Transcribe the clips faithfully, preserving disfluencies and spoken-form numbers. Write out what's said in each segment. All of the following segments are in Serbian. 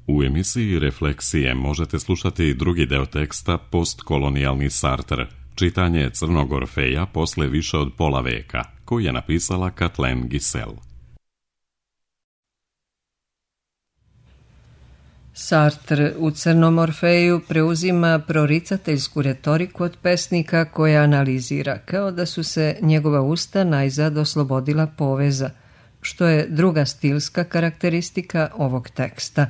U emisiji Refleksije možete slušati drugi deo teksta Postkolonijalni Sartre, čitanje Crnog Orfeja posle više od pola veka, koji je napisala Kathleen Gisel. Sartre u Crnom Orfeju preuzima proricateljsku retoriku od pesnika koja analizira, kao da su se njegova usta najzad oslobodila poveza, što je druga stilska karakteristika ovog teksta.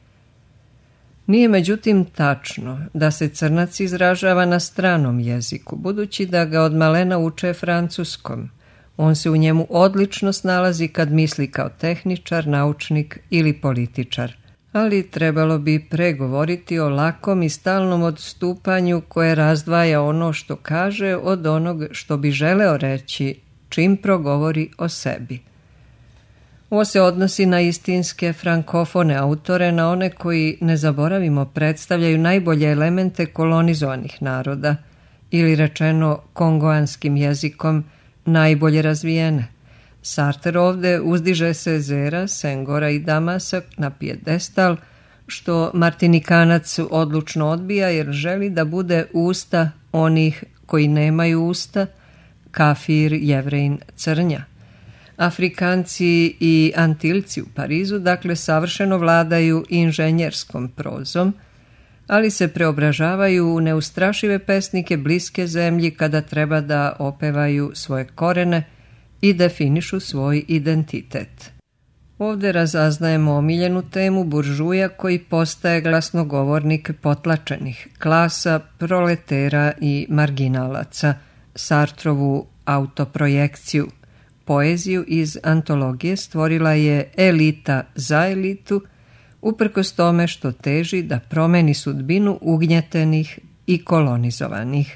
Nije međutim tačno da se crnac izražava na stranom jeziku, budući da ga od malena uče francuskom. On se u njemu odlično snalazi kad misli kao tehničar, naučnik ili političar. Ali trebalo bi pregovoriti o lakom i stalnom odstupanju koje razdvaja ono što kaže od onog što bi želeo reći čim progovori o sebi. Ovo se odnosi na istinske frankofone autore, na one koji, ne zaboravimo, predstavljaju najbolje elemente kolonizovanih naroda, ili rečeno kongoanskim jezikom, najbolje razvijene. Sartre ovde uzdiže Sezera, Sengora i Damasa na pijedestal, što Martinikanac odlučno odbija jer želi da bude usta onih koji nemaju usta, kafir, Jevrejin, Crnja. Afrikanci i Antilci u Parizu, dakle, savršeno vladaju inženjerskom prozom, ali se preobražavaju u neustrašive pesnike bliske zemlji kada treba da opevaju svoje korene i definišu svoj identitet. Ovde razaznajemo omiljenu temu buržuja koji postaje glasnogovornik potlačenih klasa, proletera i marginalaca, Sartrovu autoprojekciju. Poeziju iz antologije stvorila je elita za elitu, uprkos tome što teži da promeni sudbinu ugnjetenih i kolonizovanih.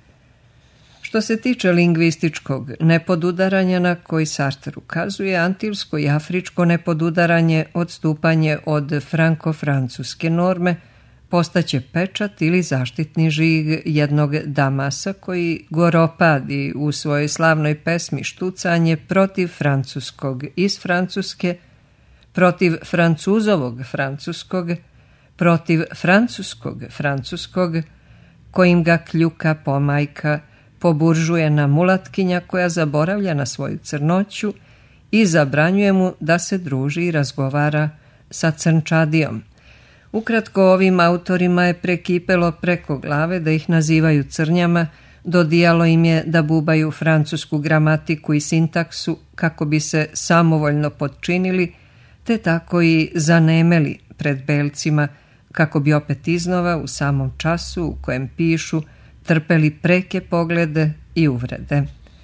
Što se tiče lingvističkog nepodudaranja na koji Sartre ukazuje, antilsko i afričko nepodudaranje, odstupanje od franko-francuske norme, postaće pečat ili zaštitni žig jednog Damasa koji goropadi u svojoj slavnoj pesmi Štucanje protiv francuskog iz Francuske, protiv francuzovog francuskog, protiv francuskog francuskog, kojim ga kljuka pomajka, poburžujena mulatkinja koja zaboravlja na svoju crnoću i zabranjuje mu da se druži i razgovara sa crnčadijom. Ukratko, ovim autorima je prekipelo preko glave da ih nazivaju crnjama, dodijalo im je da bubaju francusku gramatiku i sintaksu kako bi se samovoljno potčinili, te tako i zanemeli pred belcima kako bi opet iznova u samom času u kojem pišu trpeli preke poglede i uvrede.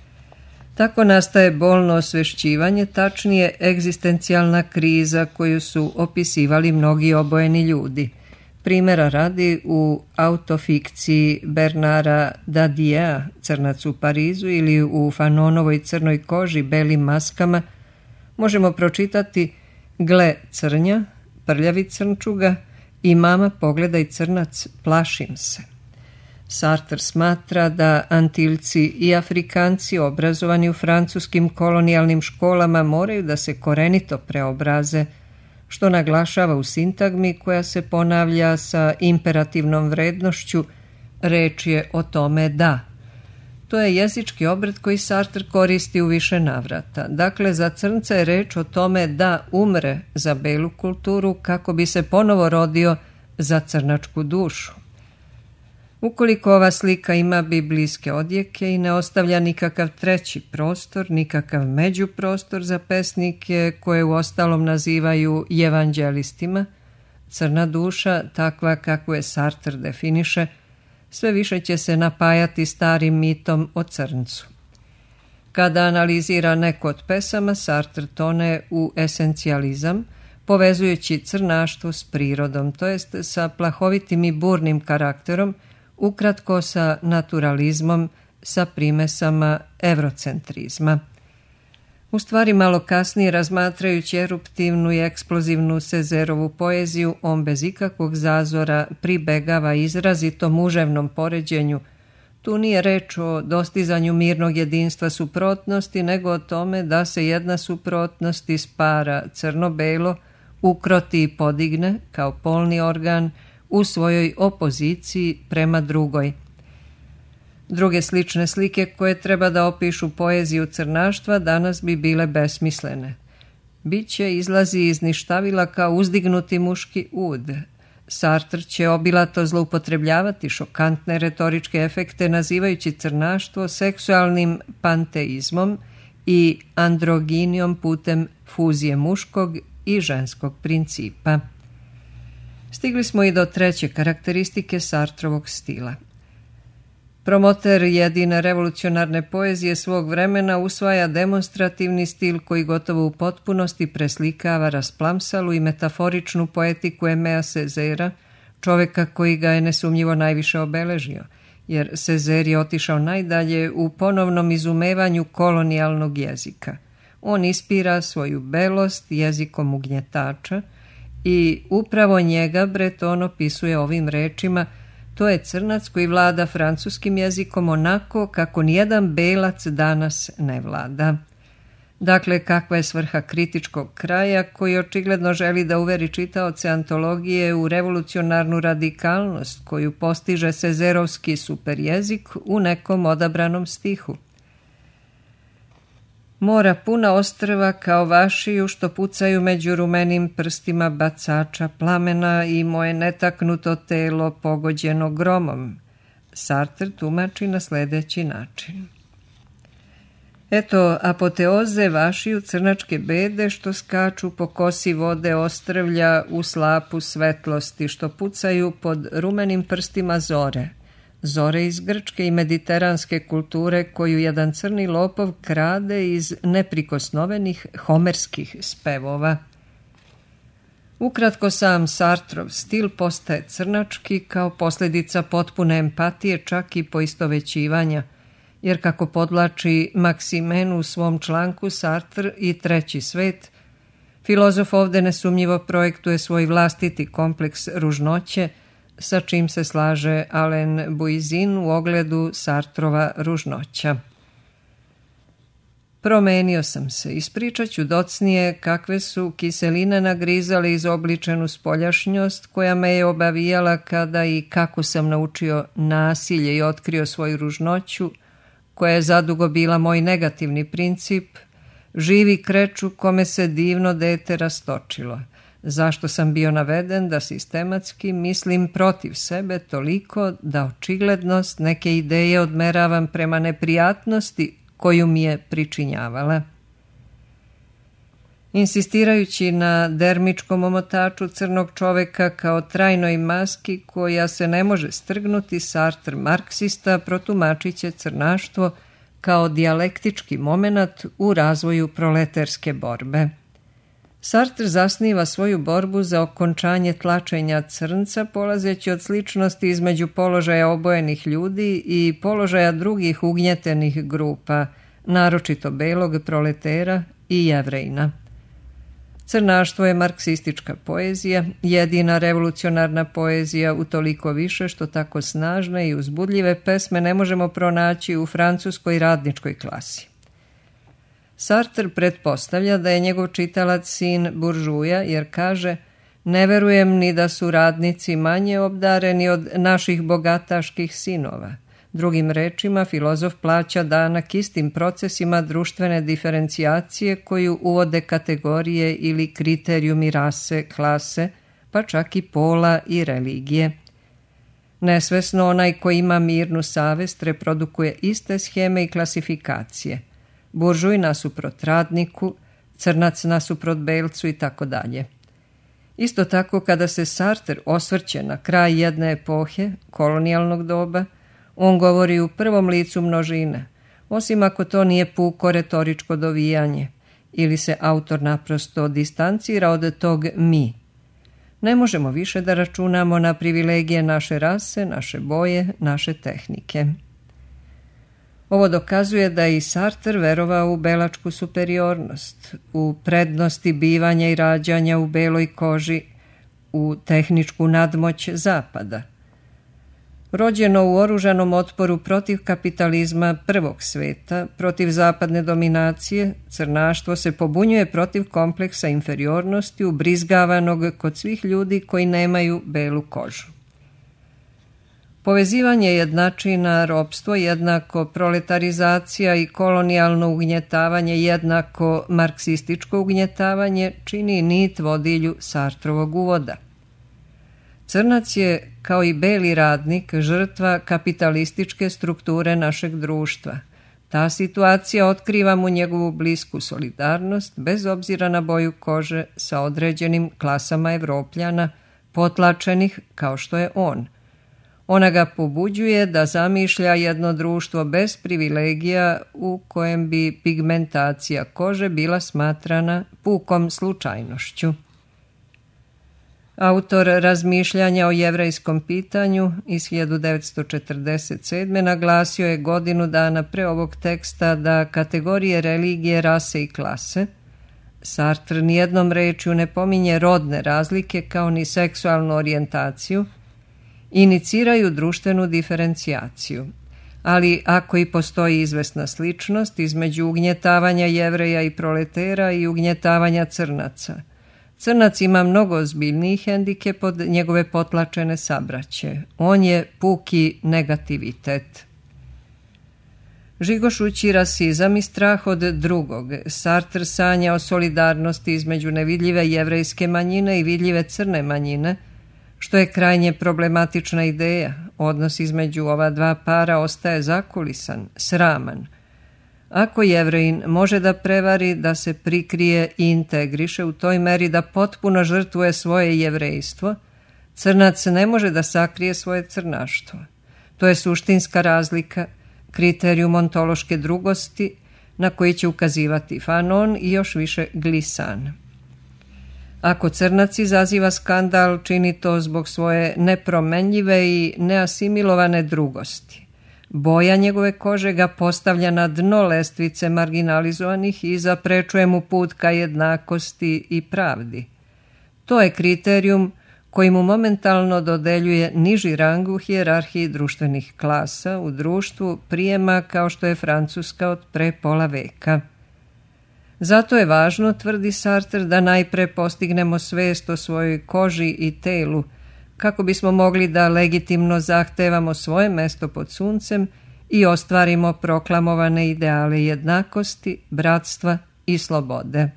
Tako nastaje bolno osvešćivanje, tačnije egzistencijalna kriza koju su opisivali mnogi obojeni ljudi. Primjera radi, u autofikciji Bernara Dadiea, Crnac u Parizu, ili u Fanonovoj Crnoj koži, belim maskama, možemo pročitati: gle crnja, prljavi crnčuga i mama pogledaj crnac, plašim se. Sartre smatra da Antilci i Afrikanci obrazovani u francuskim kolonijalnim školama moraju da se korenito preobraze, što naglašava u sintagmi koja se ponavlja sa imperativnom vrednošću: reč je o tome da. To je jezički obrt koji Sartre koristi u više navrata. Dakle, za crnca je reč o tome da umre za belu kulturu kako bi se ponovo rodio za crnačku dušu. Ukoliko ova slika ima biblijske odjeke i ne ostavlja nikakav treći prostor, nikakav međuprostor za pesnike koje u ostalom nazivaju evanđelistima, crna duša, takva kako je Sartre definiše, sve više će se napajati starim mitom o crncu. Kada analizira neko od pesama, Sartre tone u esencijalizam, povezujući crnaštvo s prirodom, to jest sa plahovitim i burnim karakterom, ukratko sa naturalizmom, sa primesama evrocentrizma. U stvari, malo kasnije, razmatrajući eruptivnu i eksplozivnu Sezerovu poeziju, on bez ikakvog zazora pribegava izrazito muževnom poređenju. Tu nije reč o dostizanju mirnog jedinstva suprotnosti, nego o tome da se jedna suprotnost ispara crno-belo ukroti i podigne kao polni organ u svojoj opoziciji prema drugoj. Druge slične slike koje treba da opišu poeziju crnaštva danas bi bile besmislene. Biće izlazi iz ništavila kao uzdignuti muški ud. Sartre će obilato zloupotrebljavati šokantne retoričke efekte nazivajući crnaštvo seksualnim panteizmom i androginijom putem fuzije muškog i ženskog principa. Stigli smo i do treće karakteristike Sartrovog stila. Promoter jedine revolucionarne poezije svog vremena usvaja demonstrativni stil koji gotovo u potpunosti preslikava rasplamsalu i metaforičnu poetiku Aimea Césaira, čoveka koji ga je nesumnjivo najviše obeležio, jer Césaire je otišao najdalje u ponovnom izumevanju kolonijalnog jezika. On ispira svoju belost jezikom ugnjetača i upravo njega Breton opisuje ovim rečima: to je crnac koji vlada francuskim jezikom onako kako nijedan belac danas ne vlada. Dakle, kakva je svrha kritičkog kraja koji očigledno želi da uveri čitaoce antologije u revolucionarnu radikalnost koju postiže Cézairovski superjezik u nekom odabranom stihu? Mora puna ostrva kao vašiju što pucaju među rumenim prstima bacača plamena i moje netaknuto telo pogođeno gromom. Sartre tumači na sljedeći način. Eto apoteoze vašiju crnačke bede što skaču po kosi vode ostrvlja u slapu svetlosti što pucaju pod rumenim prstima zore. Zore iz grčke i mediteranske kulture koju jedan crni lopov krade iz neprikosnovenih homerskih spevova. Ukratko, sam Sartrov stil postaje crnački kao posljedica potpune empatije, čak i poistovećivanja, jer kako podlači Maximen u svom članku Sartre i treći svet, filozof ovde nesumnjivo projektuje svoj vlastiti kompleks ružnoće, sa čim se slaže Alain Bouizin u ogledu Sartrova ružnoća. Promenio sam se, ispričat ću docnije kakve su kiseline nagrizale izobličenu spoljašnjost koja me je obavijala kada i kako sam naučio nasilje i otkrio svoju ružnoću, koja je zadugo bila moj negativni princip, živi kreču kome se divno dete rastočilo. Zašto sam bio naveden da sistematski mislim protiv sebe toliko da očiglednost neke ideje odmeravam prema neprijatnosti koju mi je pričinjavala. Insistirajući na dermičkom omotaču crnog čoveka kao trajnoj maski koja se ne može strgnuti, Sartre marksista protumačit će crnaštvo kao dijalektički momenat u razvoju proleterske borbe. Sartre zasniva svoju borbu za okončanje tlačenja crnca polazeći od sličnosti između položaja obojenih ljudi i položaja drugih ugnjetenih grupa, naročito belog proletera i jevrejna. Crnaštvo je marksistička poezija, jedina revolucionarna poezija, utoliko više što tako snažne i uzbudljive pesme ne možemo pronaći u francuskoj radničkoj klasi. Sartre pretpostavlja da je njegov čitalac sin buržuja, jer kaže: ne verujem ni da su radnici manje obdareni od naših bogataških sinova. Drugim rečima, filozof plaća danak istim procesima društvene diferencijacije koju uvode kategorije ili kriterijumi rase, klase, pa čak i pola i religije. Nesvesno onaj koji ima mirnu savest reprodukuje iste scheme i klasifikacije. Buržuj nasuprot radniku, crnac nasuprot belcu i tako dalje. Isto tako, kada se Sartre osvrće na kraj jedne epohe, kolonijalnog doba, on govori u prvom licu množine, osim ako to nije puko retoričko dovijanje, ili se autor naprosto distancira od tog mi. Ne možemo više da računamo na privilegije naše rase, naše boje, naše tehnike. Ovo dokazuje da je i Sartre verovao u belačku superiornost, u prednosti bivanja i rađanja u beloj koži, u tehničku nadmoć zapada. Rođeno u oružanom otporu protiv kapitalizma prvog sveta, protiv zapadne dominacije, crnaštvo se pobunjuje protiv kompleksa inferiornosti ubrizgavanog kod svih ljudi koji nemaju belu kožu. Povezivanje jednačina, ropstvo jednako proletarizacija i kolonijalno ugnjetavanje jednako marksističko ugnjetavanje čini nit vodilju Sartrovog uvoda. Crnac je, kao i beli radnik, žrtva kapitalističke strukture našeg društva. Ta situacija otkriva mu njegovu blisku solidarnost, bez obzira na boju kože, sa određenim klasama Evropljana, potlačenih kao što je on. Ona ga pobuđuje da zamišlja jedno društvo bez privilegija u kojem bi pigmentacija kože bila smatrana pukom slučajnošću. Autor razmišljanja o jevrejskom pitanju iz hiljadu devetsto četrdeset sedme naglasio je godinu dana pre ovog teksta da kategorije religije, rase i klase, Sartre nijednom rečju ne pominje rodne razlike kao ni seksualnu orijentaciju, iniciraju društvenu diferencijaciju. Ali ako i postoji izvesna sličnost između ugnjetavanja Jevreja i proletera i ugnjetavanja crnaca, crnac ima mnogo ozbiljniji hendikep od njegove potlačene sabraće. On je puki negativitet. Žigošući rasizam i strah od drugog, Sartre sanja o solidarnosti između nevidljive jevrejske manjine i vidljive crne manjine, što je krajnje problematična ideja. Odnos između ova dva para ostaje zakulisan, sraman. Ako Jevrejin može da prevari, da se prikrije i integriše u toj meri da potpuno žrtvuje svoje jevrejstvo, crnac ne može da sakrije svoje crnaštvo. To je suštinska razlika, kriterijum ontološke drugosti na koji će ukazivati Fanon i još više Glissant. Ako crnac izaziva skandal, čini to zbog svoje nepromenljive i neasimilovane drugosti. Boja njegove kože ga postavlja na dno lestvice marginalizovanih i zaprečuje mu put ka jednakosti i pravdi. To je kriterijum koji mu momentalno dodeljuje niži rang u hijerarhiji društvenih klasa u društvu prijema kao što je Francuska od pre pola veka. Zato je važno, tvrdi Sartre, da najpre postignemo svest o svojoj koži i telu, kako bismo mogli da legitimno zahtevamo svoje mesto pod suncem i ostvarimo proklamovane ideale jednakosti, bratstva i slobode.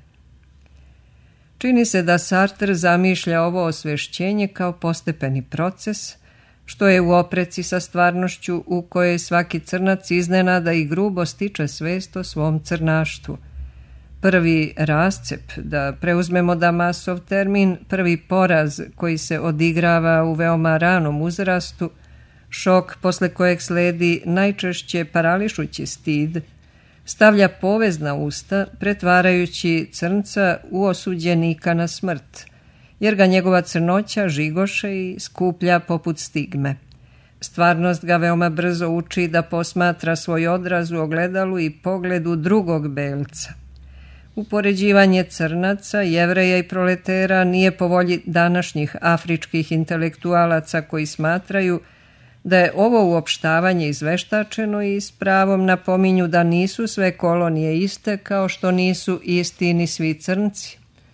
Čini se da Sartre zamišlja ovo osvešćenje kao postepeni proces, što je u opreci sa stvarnošću u kojoj svaki crnac iznenada i grubo stiče svest o svom crnaštvu. Prvi rascep, da preuzmemo Damasov termin, prvi poraz koji se odigrava u veoma ranom uzrastu, šok posle kojeg sledi najčešće parališući stid, stavlja povez na usta, pretvarajući crnca u osuđenika na smrt, jer ga njegova crnoća žigoše i skuplja poput stigme. Stvarnost ga veoma brzo uči da posmatra svoj odraz u ogledalu i pogledu drugog belca. Upoređivanje crnaca, Jevreja i proletera nije po volji današnjih afričkih intelektualaca koji smatraju da je ovo uopštavanje izveštačeno i s pravom napominju da nisu sve kolonije iste kao što nisu isti ni svi crnci.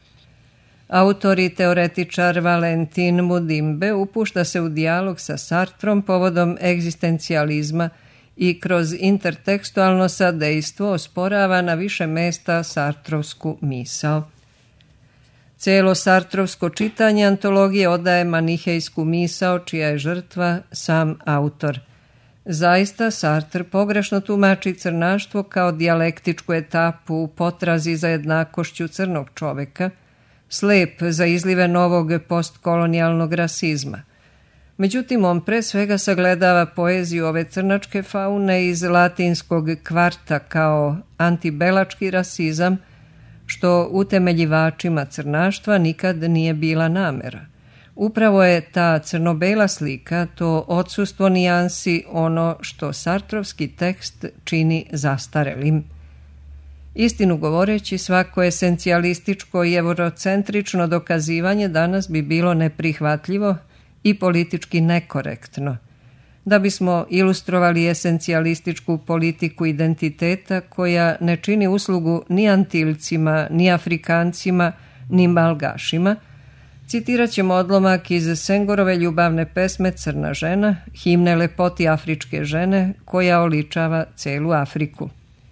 Autor i teoretičar Valentin Mudimbe upušta se u dijalog sa Sartrom povodom egzistencijalizma i kroz intertekstualno sadejstvo osporava na više mesta sartrovsku misao. Cijelo sartrovsko čitanje antologije odaje manihejsku misao čija je žrtva sam autor. Zaista Sartre pogrešno tumači crnaštvo kao dijalektičku etapu u potrazi za jednakošću crnog čoveka, slep za izlive novog postkolonijalnog rasizma. Međutim, on pre svega sagledava poeziju ove crnačke faune iz latinskog kvarta kao antibelački rasizam, što utemeljivačima crnaštva nikad nije bila namera. Upravo je ta crno-bela slika, to odsustvo nijansi, ono što sartrovski tekst čini zastarelim. Istinu govoreći, svako esencijalističko i eurocentrično dokazivanje danas bi bilo neprihvatljivo i politički nekorektno. da bismo ilustrovali esencijalističku politiku identiteta koja ne čini uslugu ni Antilcima, ni Afrikancima, ni Malgašima, citirat ćemo odlomak iz Sengorove ljubavne pesme Crna žena, himne lepoti afričke žene koja oličava celu Afriku.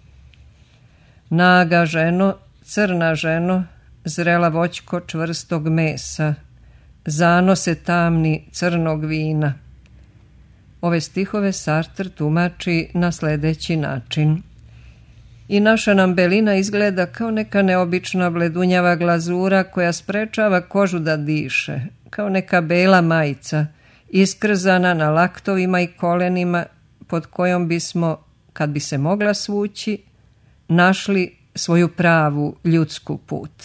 Naga ženo, crna ženo, zrela voćko čvrstog mesa, zanose tamni crnog vina. Ove stihove Sartre tumači na sledeći način. I naša nam belina izgleda kao neka neobična bledunjava glazura koja sprečava kožu da diše, kao neka bela majica, iskrzana na laktovima i kolenima, pod kojom bismo, kad bi se mogla svući, našli svoju pravu ljudsku put.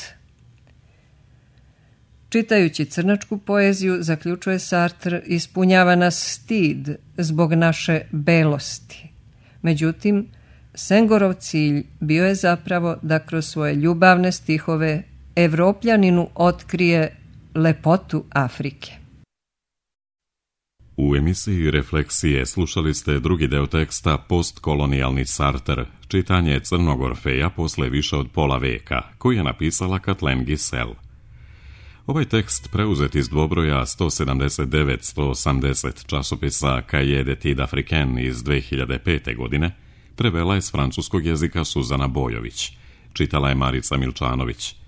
Čitajući crnačku poeziju, zaključuje Sartre, ispunjava nas stid zbog naše belosti. Međutim, Sengorov cilj bio je zapravo da kroz svoje ljubavne stihove Evropljaninu otkrije lepotu Afrike. U emisiji Refleksije slušali ste drugi deo teksta Postkolonijalni Sartre, čitanje Crnog Orfeja posle više od pola veka, koji je napisala Kathleen Gisel. Ovaj tekst preuzet iz dvobroja sto sedamdeset devet sto osamdeset časopisa Cahiers d'études africaines iz dve hiljade pete. godine prevela je s francuskog jezika Suzana Bojović. Čitala je Marica Milčanović.